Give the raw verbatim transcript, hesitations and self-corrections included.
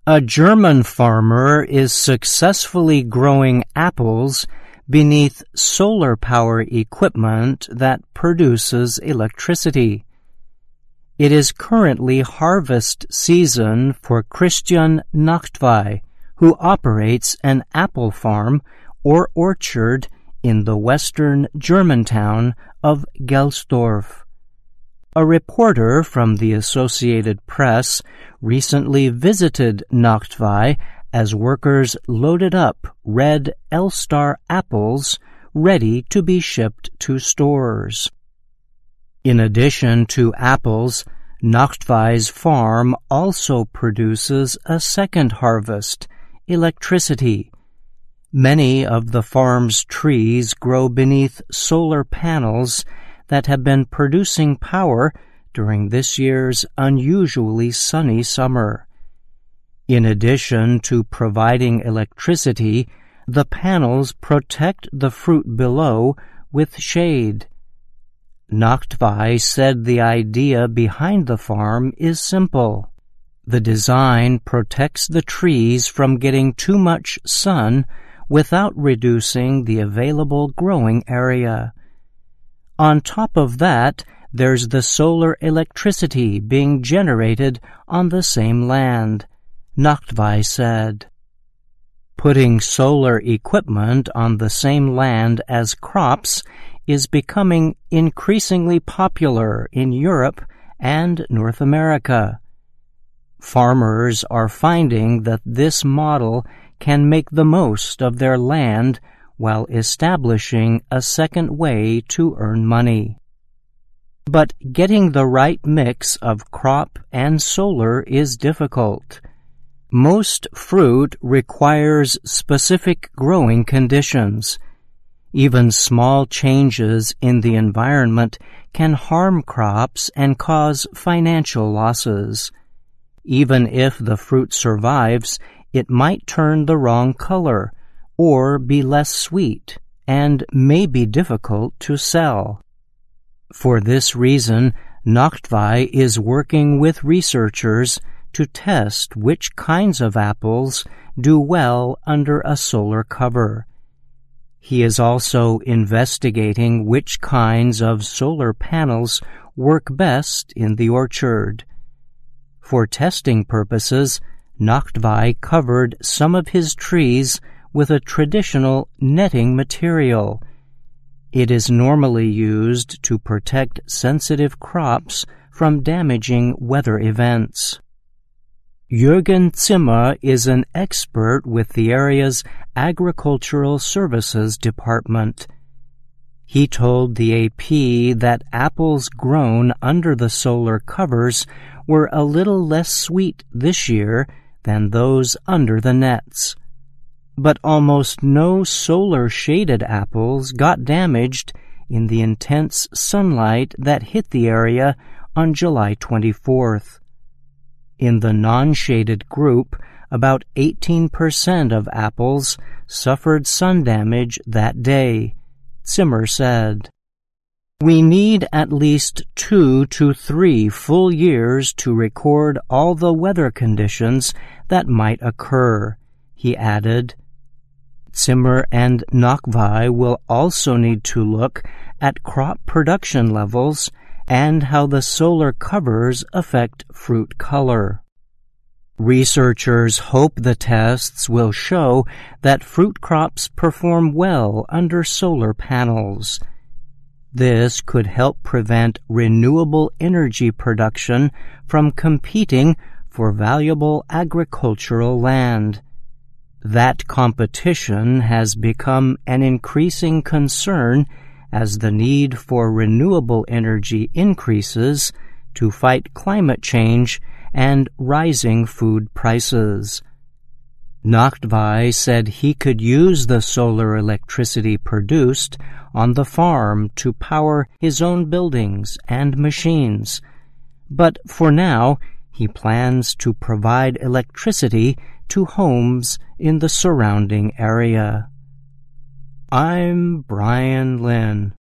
A German farmer is successfully growing apples beneath solar power equipment that produces electricity. It is currently harvest season for Christian Nachtwey, who operates an apple farm or orchard in the western German town of Gelsdorf. A reporter from the Associated Press recently visited Nachtwey as workers loaded up red Elstar apples ready to be shipped to stores. In addition to apples, Nachtwey's farm also produces a second harvest, electricity. Many of the farm's trees grow beneath solar panels that have been producing power during this year's unusually sunny summer. In addition to providing electricity, the panels protect the fruit below with shade. Nachtwey said the idea behind the farm is simple. The design protects the trees from getting too much sun without reducing the available growing area. On top of that, there's the solar electricity being generated on the same land, Nachtwey said. Putting solar equipment on the same land as crops is becoming increasingly popular in Europe and North America. Farmers are finding that this model can make the most of their land while establishing a second way to earn money. But getting the right mix of crop and solar is difficult. Most fruit requires specific growing conditions. Even small changes in the environment can harm crops and cause financial losses. Even if the fruit survives, it might turn the wrong color or be less sweet and may be difficult to sell. For this reason, Nachtwey is working with researchers to test which kinds of apples do well under a solar cover. He is also investigating which kinds of solar panels work best in the orchard. For testing purposes, Nachtwey covered some of his trees with a traditional netting material. It is normally used to protect sensitive crops from damaging weather events. Jürgen Zimmer is an expert with the area's Agricultural Services Department. He told the A P that apples grown under the solar covers were a little less sweet this year than those under the nets. But almost no solar-shaded apples got damaged in the intense sunlight that hit the area on July twenty-fourth. In the non-shaded group, about eighteen percent of apples suffered sun damage that day, Zimmer said. We need at least two to three full years to record all the weather conditions that might occur, he added. Zimmer and Nachtwey will also need to look at crop production levels and how the solar covers affect fruit color. Researchers hope the tests will show that fruit crops perform well under solar panels. This could help prevent renewable energy production from competing for valuable agricultural land. That competition has become an increasing concern as the need for renewable energy increases to fight climate change and rising food prices. Nachtwey said he could use the solar electricity produced on the farm to power his own buildings and machines, but for now he plans to provide electricity to homes in the surrounding area. I'm Brian Lynn.